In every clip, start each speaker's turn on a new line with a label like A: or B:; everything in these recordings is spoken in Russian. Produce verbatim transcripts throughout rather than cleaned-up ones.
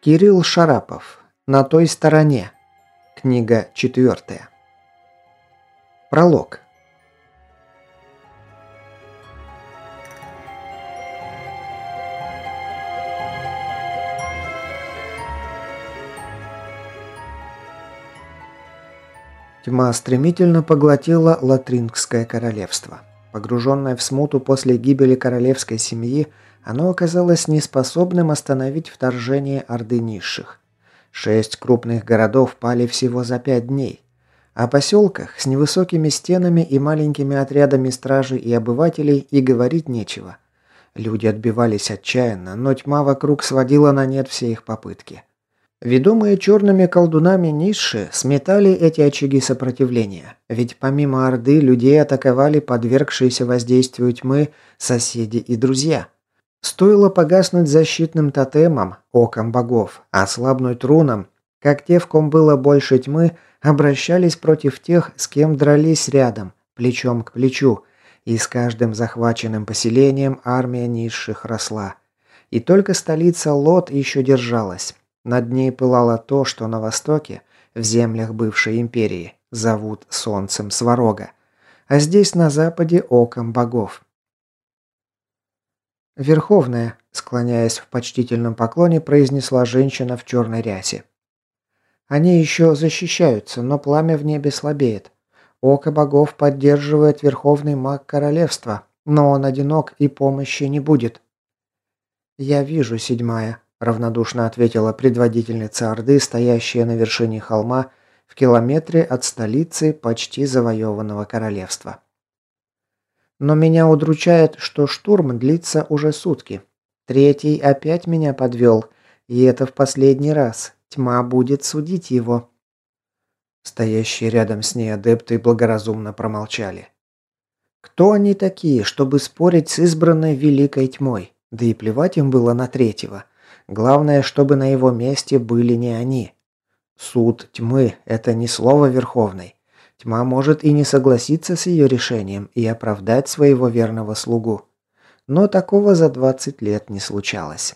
A: Кирилл Шарапов. На той стороне. Книга четвертая. Пролог. Тьма стремительно поглотила Латрингское королевство. Погруженное в смуту после гибели королевской семьи, оно оказалось неспособным остановить вторжение Орды Низших. Шесть крупных городов пали всего за пять дней. О поселках с невысокими стенами и маленькими отрядами стражи и обывателей и говорить нечего. Люди отбивались отчаянно, но тьма вокруг сводила на нет все их попытки. Ведомые черными колдунами низшие сметали эти очаги сопротивления, ведь помимо Орды людей атаковали подвергшиеся воздействию тьмы соседи и друзья. Стоило погаснуть защитным тотемом, оком богов, ослабнуть рунам, как те, в ком было больше тьмы, обращались против тех, с кем дрались рядом, плечом к плечу, и с каждым захваченным поселением армия низших росла. И только столица Лот еще держалась. Над ней пылало то, что на востоке, в землях бывшей империи, зовут солнцем Сварога, а здесь на западе оком богов. «Верховная», — склоняясь в почтительном поклоне, произнесла женщина в черной рясе. «Они еще защищаются, но пламя в небе слабеет. Око богов поддерживает верховный маг королевства, но он одинок и помощи не будет». «Я вижу, седьмая», — равнодушно ответила предводительница Орды, стоящая на вершине холма в километре от столицы почти завоеванного королевства. «Но меня удручает, что штурм длится уже сутки. Третий опять меня подвел, и это в последний раз. Тьма будет судить его». Стоящие рядом с ней адепты благоразумно промолчали. Кто они такие, чтобы спорить с избранной великой тьмой? Да и плевать им было на третьего. Главное, чтобы на его месте были не они. Суд тьмы – это не слово верховной. Тьма может и не согласиться с ее решением и оправдать своего верного слугу. Но такого за двадцать лет не случалось.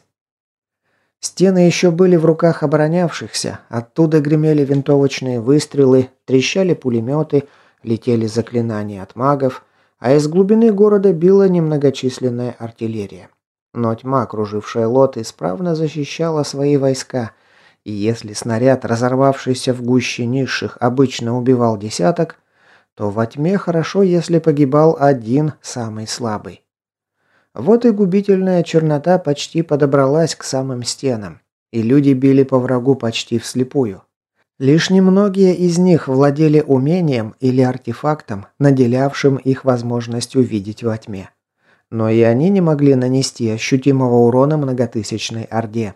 A: Стены еще были в руках оборонявшихся, оттуда гремели винтовочные выстрелы, трещали пулеметы, летели заклинания от магов, а из глубины города била немногочисленная артиллерия. Но тьма, окружившая Лот, исправно защищала свои войска, и если снаряд, разорвавшийся в гуще низших, обычно убивал десяток, то во тьме хорошо, если погибал один, самый слабый. Вот и губительная чернота почти подобралась к самым стенам, и люди били по врагу почти вслепую. Лишь немногие из них владели умением или артефактом, наделявшим их возможностью видеть во тьме. Но и они не могли нанести ощутимого урона многотысячной орде.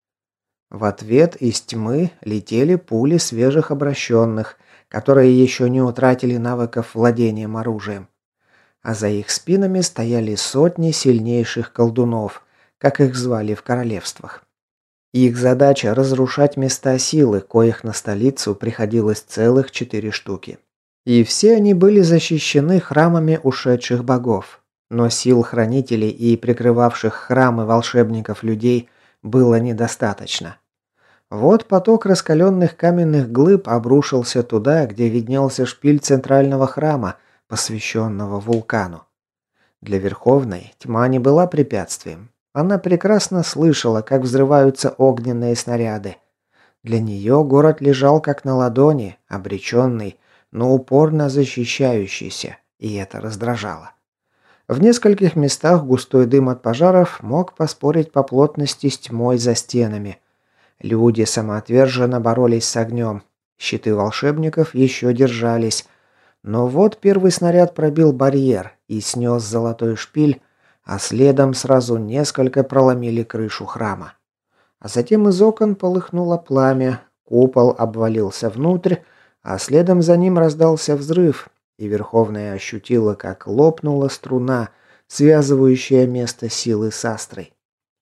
A: В ответ из тьмы летели пули свежих обращенных, которые еще не утратили навыков владением оружием. А за их спинами стояли сотни сильнейших колдунов, как их звали в королевствах. Их задача – разрушать места силы, коих на столицу приходилось целых четыре штуки. И все они были защищены храмами ушедших богов. Но сил хранителей и прикрывавших храмы волшебников людей было недостаточно. Вот поток раскаленных каменных глыб обрушился туда, где виднелся шпиль центрального храма, посвященного вулкану. Для Верховной тьма не была препятствием. Она прекрасно слышала, как взрываются огненные снаряды. Для нее город лежал как на ладони, обреченный, но упорно защищающийся, и это раздражало. В нескольких местах густой дым от пожаров мог поспорить по плотности с тьмой за стенами. Люди самоотверженно боролись с огнем. Щиты волшебников еще держались. Но вот первый снаряд пробил барьер и снес золотой шпиль, а следом сразу несколько проломили крышу храма. А затем из окон полыхнуло пламя, купол обвалился внутрь, а следом за ним раздался взрыв, и Верховная ощутила, как лопнула струна, связывающая место силы с Астрой.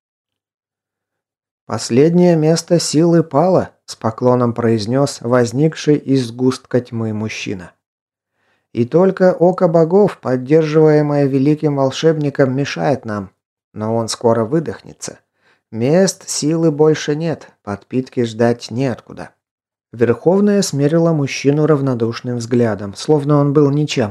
A: «Последнее место силы пало», — с поклоном произнес возникший из сгустка тьмы мужчина. «И только око богов, поддерживаемое великим волшебником, мешает нам, но он скоро выдохнется. Мест силы больше нет, подпитки ждать неоткуда. Верховная смерила мужчину равнодушным взглядом, словно он был ничем.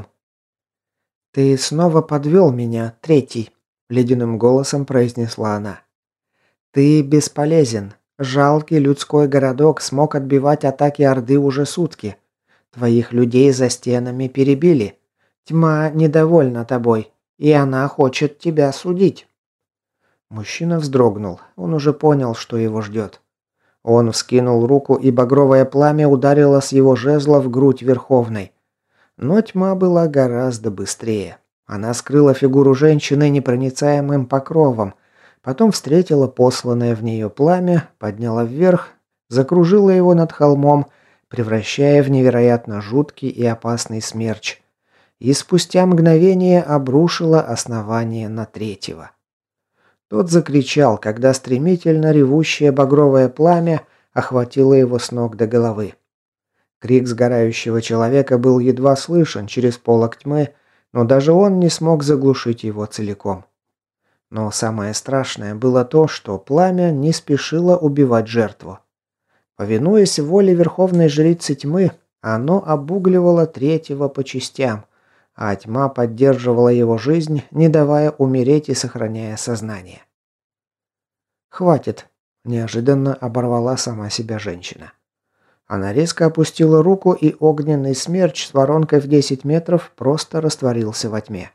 A: «Ты снова подвел меня, третий», – ледяным голосом произнесла она. «Ты бесполезен. Жалкий людской городок смог отбивать атаки Орды уже сутки. Твоих людей за стенами перебили. Тьма недовольна тобой, и она хочет тебя судить». Мужчина вздрогнул. Он уже понял, что его ждет. Он вскинул руку, и багровое пламя ударило с его жезла в грудь Верховной. Но тьма была гораздо быстрее. Она скрыла фигуру женщины непроницаемым покровом, потом встретила посланное в нее пламя, подняла вверх, закружила его над холмом, превращая в невероятно жуткий и опасный смерч, и спустя мгновение обрушила основание на третьего. Тот закричал, когда стремительно ревущее багровое пламя охватило его с ног до головы. Крик сгорающего человека был едва слышен через полог тьмы, но даже он не смог заглушить его целиком. Но самое страшное было то, что пламя не спешило убивать жертву. Повинуясь воле Верховной Жрицы Тьмы, оно обугливало третьего по частям, а тьма поддерживала его жизнь, не давая умереть и сохраняя сознание. «Хватит», – неожиданно оборвала сама себя женщина. Она резко опустила руку, и огненный смерч с воронкой в десять метров просто растворился во тьме.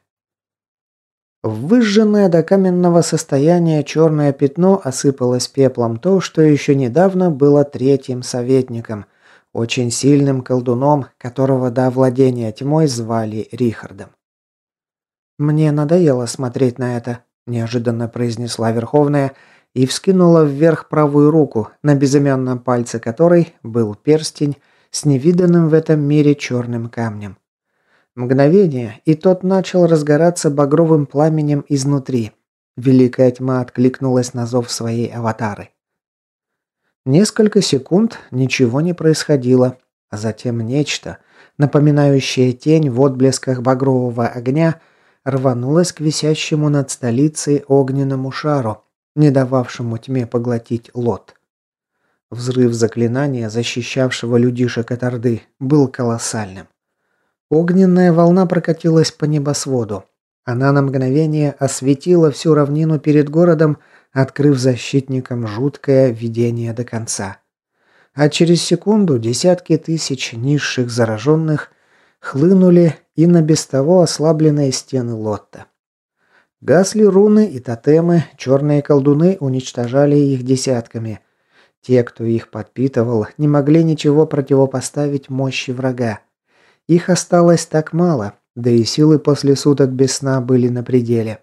A: В выжженное до каменного состояния черное пятно осыпалось пеплом то, что еще недавно было третьим советником, очень сильным колдуном, которого до владения тьмой звали Рихардом. «Мне надоело смотреть на это», – неожиданно произнесла Верховная и вскинула вверх правую руку, на безымянном пальце которой был перстень с невиданным в этом мире черным камнем. Мгновение, и тот начал разгораться багровым пламенем изнутри. Великая тьма откликнулась на зов своей аватары. Несколько секунд ничего не происходило, а затем нечто, напоминающее тень в отблесках багрового огня, рванулось к висящему над столицей огненному шару, не дававшему тьме поглотить лот. Взрыв заклинания, защищавшего людишек от Орды, был колоссальным. Огненная волна прокатилась по небосводу. Она на мгновение осветила всю равнину перед городом, открыв защитникам жуткое видение до конца. А через секунду десятки тысяч низших зараженных хлынули и на без того ослабленные стены Лотта. Гасли руны и тотемы, черные колдуны уничтожали их десятками. Те, кто их подпитывал, не могли ничего противопоставить мощи врага. Их осталось так мало, да и силы после суток без сна были на пределе.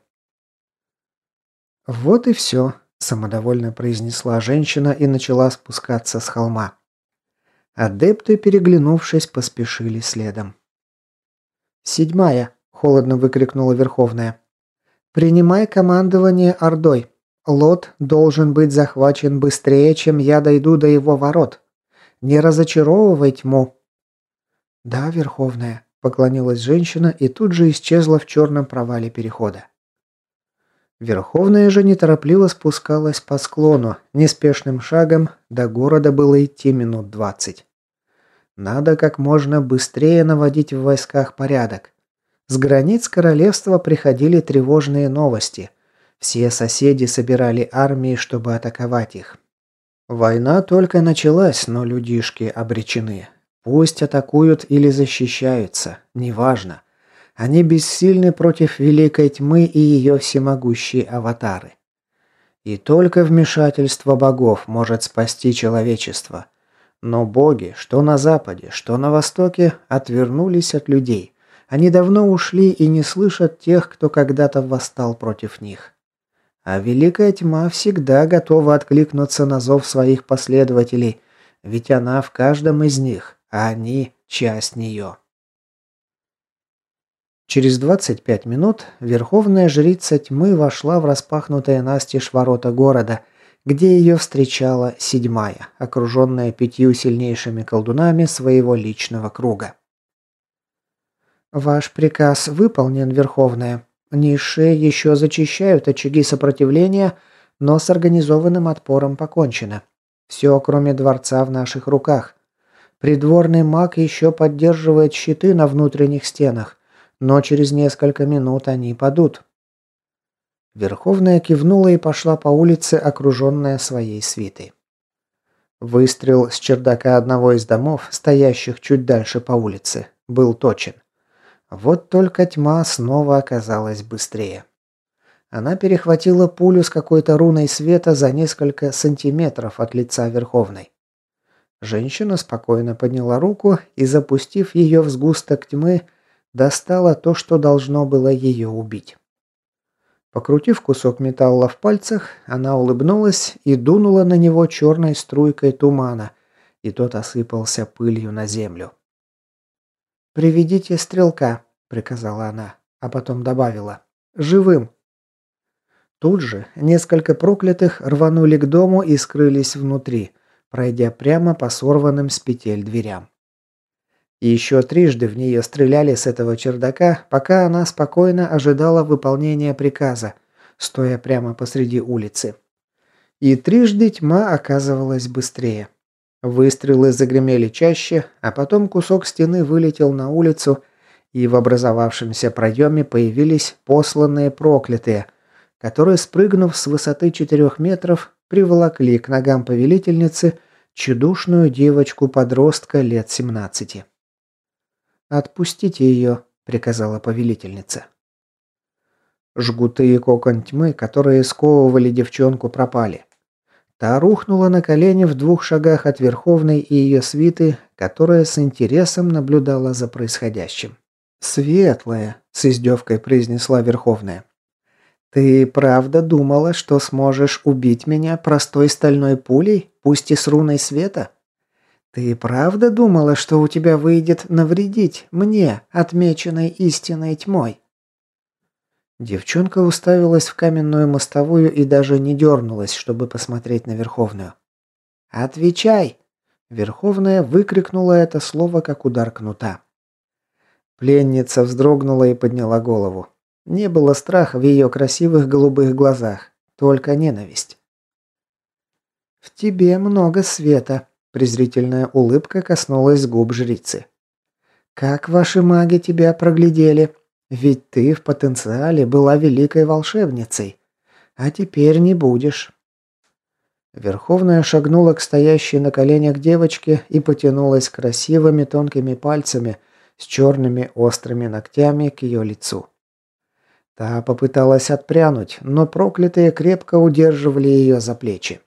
A: «Вот и все», – самодовольно произнесла женщина и начала спускаться с холма. Адепты, переглянувшись, поспешили следом. «Седьмая», – холодно выкрикнула Верховная. «Принимай командование Ордой. Лот должен быть захвачен быстрее, чем я дойду до его ворот. Не разочаровывай тьму». «Да, Верховная», – поклонилась женщина и тут же исчезла в черном провале перехода. Верховная же неторопливо спускалась по склону, неспешным шагом, до города было идти минут двадцать. Надо как можно быстрее наводить в войсках порядок. С границ королевства приходили тревожные новости. Все соседи собирали армии, чтобы атаковать их. Война только началась, но людишки обречены. Пусть атакуют или защищаются, неважно. Они бессильны против великой тьмы и ее всемогущей аватары. И только вмешательство богов может спасти человечество. Но боги, что на западе, что на востоке, отвернулись от людей. Они давно ушли и не слышат тех, кто когда-то восстал против них. А великая тьма всегда готова откликнуться на зов своих последователей, ведь она в каждом из них, а они – часть нее. Через двадцать пять минут Верховная Жрица Тьмы вошла в распахнутые настежь ворота города, где ее встречала седьмая, окруженная пятью сильнейшими колдунами своего личного круга. «Ваш приказ выполнен, Верховная. Низшие еще зачищают очаги сопротивления, но с организованным отпором покончено. Все, кроме дворца, в наших руках. Придворный маг еще поддерживает щиты на внутренних стенах, но через несколько минут они падут». Верховная кивнула и пошла по улице, окруженная своей свитой. Выстрел с чердака одного из домов, стоящих чуть дальше по улице, был точен. Вот только тьма снова оказалась быстрее. Она перехватила пулю с какой-то руной света за несколько сантиметров от лица Верховной. Женщина спокойно подняла руку и, запустив ее в сгусток тьмы, достала то, что должно было ее убить. Покрутив кусок металла в пальцах, она улыбнулась и дунула на него черной струйкой тумана, и тот осыпался пылью на землю. «Приведите стрелка», — приказала она, а потом добавила: «живым». Тут же несколько проклятых рванули к дому и скрылись внутри, пройдя прямо по сорванным с петель дверям. И еще трижды в нее стреляли с этого чердака, пока она спокойно ожидала выполнения приказа, стоя прямо посреди улицы. И трижды тьма оказывалась быстрее. Выстрелы загремели чаще, а потом кусок стены вылетел на улицу, и в образовавшемся проеме появились посланные проклятые, которые, спрыгнув с высоты четырех метров, приволокли к ногам повелительницы тщедушную девочку-подростка лет семнадцати. «Отпустите ее», — приказала повелительница. Жгуты и кокон тьмы, которые сковывали девчонку, пропали. Та рухнула на колени в двух шагах от Верховной и ее свиты, которая с интересом наблюдала за происходящим. «Светлая», — с издевкой произнесла Верховная. «Ты правда думала, что сможешь убить меня простой стальной пулей, пусть и с руной света? Ты правда думала, что у тебя выйдет навредить мне, отмеченной истинной тьмой?» Девчонка уставилась в каменную мостовую и даже не дернулась, чтобы посмотреть на Верховную. «Отвечай!» Верховная выкрикнула это слово, как удар кнута. Пленница вздрогнула и подняла голову. Не было страха в ее красивых голубых глазах, только ненависть. «В тебе много света», – презрительная улыбка коснулась губ жрицы. «Как ваши маги тебя проглядели? Ведь ты в потенциале была великой волшебницей, а теперь не будешь». Верховная шагнула к стоящей на коленях девочке и потянулась красивыми тонкими пальцами с черными острыми ногтями к ее лицу. Та попыталась отпрянуть, но проклятые крепко удерживали ее за плечи.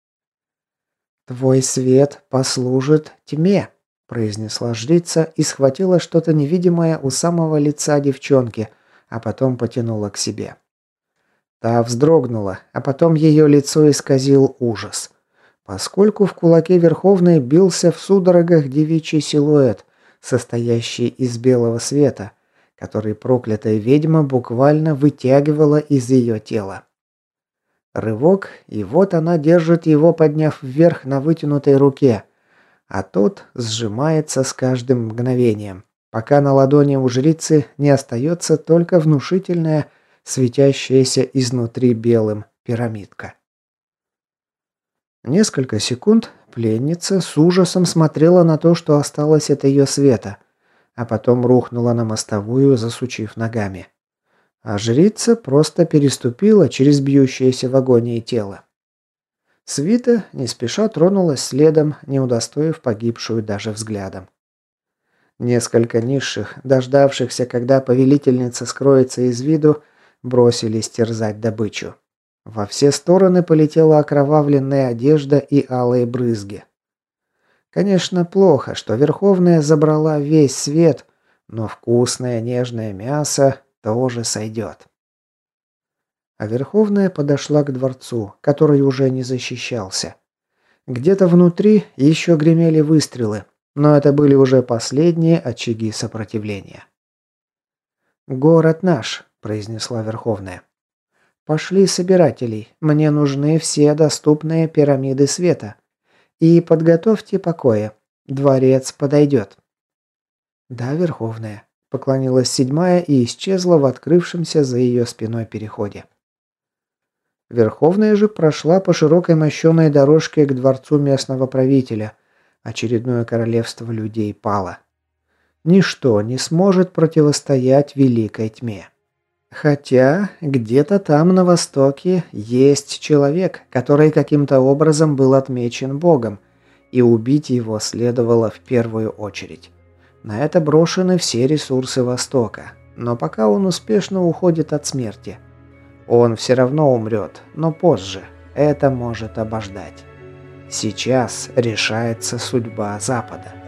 A: «Твой свет послужит тьме», – произнесла жрица и схватила что-то невидимое у самого лица девчонки, а потом потянула к себе. Та вздрогнула, а потом ее лицо исказил ужас, поскольку в кулаке Верховной бился в судорогах девичий силуэт, состоящий из белого света, который проклятая ведьма буквально вытягивала из ее тела. Рывок, и вот она держит его, подняв вверх на вытянутой руке, а тот сжимается с каждым мгновением, пока на ладони у жрицы не остается только внушительная, светящаяся изнутри белым пирамидка. Несколько секунд пленница с ужасом смотрела на то, что осталось от ее света, а потом рухнула на мостовую, засучив ногами. А жрица просто переступила через бьющееся в агонии тело. Свита не спеша тронулась следом, не удостоив погибшую даже взглядом. Несколько низших, дождавшихся, когда повелительница скроется из виду, бросились терзать добычу. Во все стороны полетела окровавленная одежда и алые брызги. Конечно, плохо, что Верховная забрала весь свет, но вкусное нежное мясо тоже сойдет. А Верховная подошла к дворцу, который уже не защищался. Где-то внутри еще гремели выстрелы, но это были уже последние очаги сопротивления. «Город наш», – произнесла Верховная. «Пошли собирателей, мне нужны все доступные пирамиды света. И подготовьте покои. Дворец подойдет». «Да, Верховная», – поклонилась седьмая и исчезла в открывшемся за ее спиной переходе. Верховная же прошла по широкой мощеной дорожке к дворцу местного правителя. Очередное королевство людей пало. Ничто не сможет противостоять великой тьме. Хотя где-то там на востоке есть человек, который каким-то образом был отмечен Богом, и убить его следовало в первую очередь. На это брошены все ресурсы Востока, но пока он успешно уходит от смерти. Он все равно умрет, но позже. Это может обождать. Сейчас решается судьба Запада.